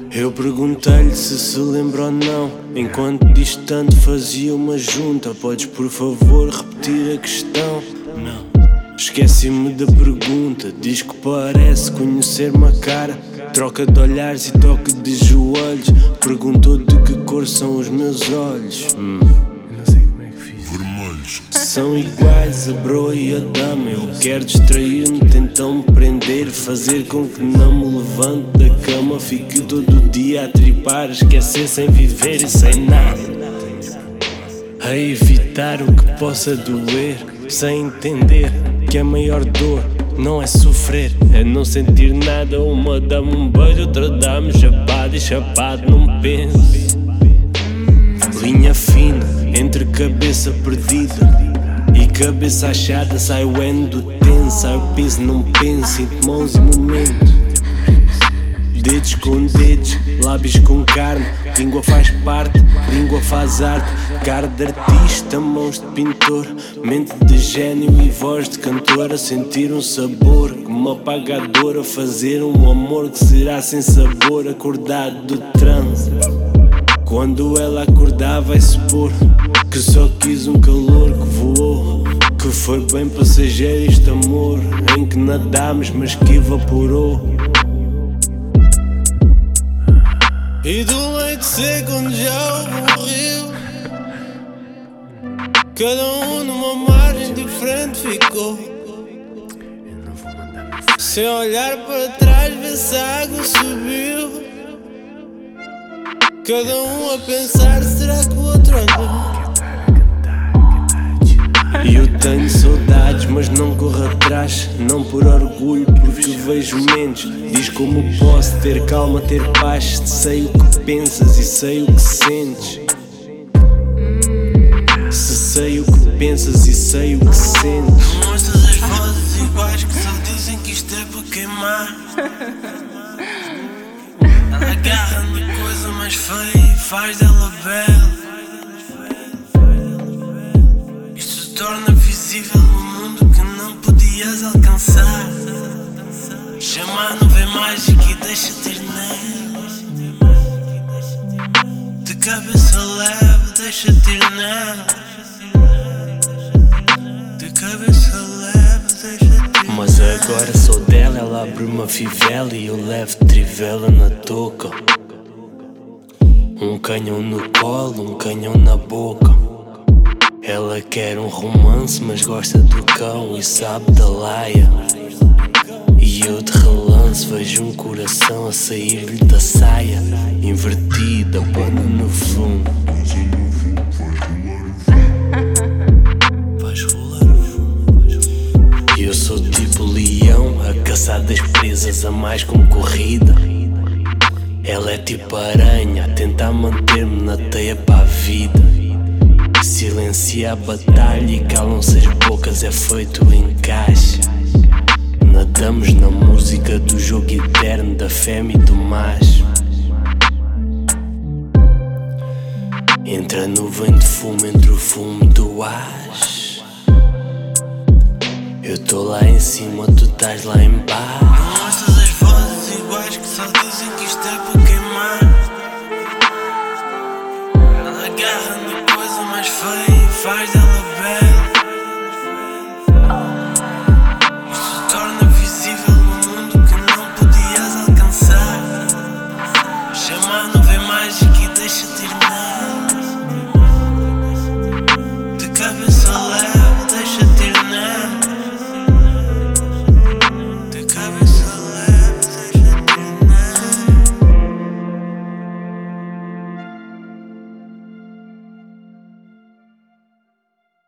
Eu perguntei-lhe se lembra ou não. Enquanto distante fazia uma junta. Podes por favor repetir a questão? Não. Esqueci-me da pergunta. Diz que parece conhecer-me a cara. Troca de olhares e toque de joelhos. Perguntou de que cor são os meus olhos. Não sei como é que fiz. Vermelhos. São iguais a broa e a dama. Eu quero distrair-me, tentam me prender. Fazer com que não me levante da cama. Fique todo dia a tripar, esquecer sem viver e sem nada. A evitar o que possa doer. Sem entender que a maior dor não é sofrer, é não sentir nada. Uma dá-me um beijo, outra dá-me chapado. E chapado não penso. Linha fina entre cabeça perdida e cabeça achada. Sai o N do tenso, sai o peso, não penso. Sinto mãos e momento. Dedos com dedos, lábios com carne. Língua faz parte, língua faz arte. Cara de artista, mãos de pintor. Mente de gênio e voz de cantor. A sentir um sabor como uma apagadora. Fazer um amor que será sem sabor. Acordado do transe. Quando ela acordar vai se pôr. Que só quis um calor que voou. Que foi bem passageiro este amor. Em que nadámos mas que evaporou. E do leite seco onde já houve um rio. Cada um numa margem diferente ficou. Sem olhar para trás ver se a água subiu. Cada um a pensar, será que o outro olhou? E eu tenho saudades, mas não corro atrás. Não por orgulho, porque vejo menos. Diz como posso ter calma, ter paz. Sei o que pensas e sei o que sentes. Se sei o que pensas e sei o que sentes. Não mostras as vozes iguais que só dizem que isto é para queimar. Ela agarra na coisa mais feia e faz dela bela. Isto se torna visível no mundo que não podias alcançar. Chamar não vem mágica e deixa-te ir nela. De cabeça leve, deixa-te ir nela. De cabeça leve, deixa-te ir. Mas agora sou dela, ela abre uma fivela e eu levo trivela na touca. Um canhão no colo, um canhão na boca. Ela quer um romance, mas gosta do cão e sabe da laia. E eu de relance vejo um coração a sair-lhe da saia. Invertida, pano no fundo. Vais rolar o fundo. E eu sou tipo leão, a caçar das presas a mais como corrida. Ela é tipo aranha, a tentar manter-me na teia para a vida. Silencia a batalha e calam-se as bocas, é feito o encaixe. Nadamos na música do jogo eterno, da fêmea e do macho. Entre a nuvem de fumo, entre o fumo do hash. Eu tô lá em cima, tu estás lá em baixo. Não mostras as vozes iguais que só dizem que isto é para queimar.